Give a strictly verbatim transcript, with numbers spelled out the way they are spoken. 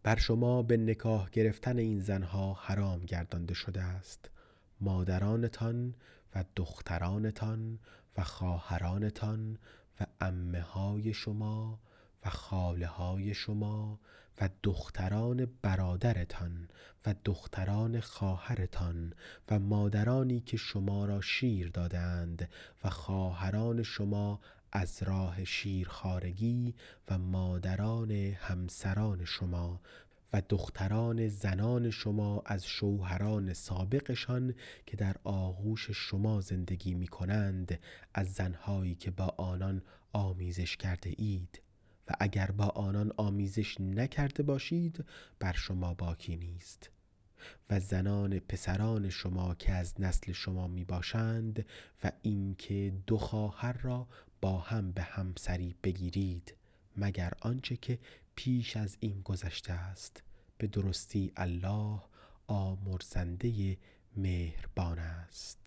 بر شما به نکاح گرفتن این زنها حرام گردانده شده است. مادرانتان و دخترانتان و خواهرانتان و عمه های شما و خاله های شما و دختران برادرتان و دختران خواهرتان و مادرانی که شما را شیر دادند و خواهران شما از راه شیرخوارگی و مادران همسران شما و دختران زنان شما از شوهران سابقشان که در آغوش شما زندگی می کنند، از زنهایی که با آنان آمیزش کرده اید و اگر با آنان آمیزش نکرده باشید بر شما باکی نیست. و زنان پسران شما که از نسل شما می باشند و اینکه دو خواهر را با هم به همسری بگیرید مگر آنچه که پیش از این گذشته است. به درستی الله آمرزنده مهربان است.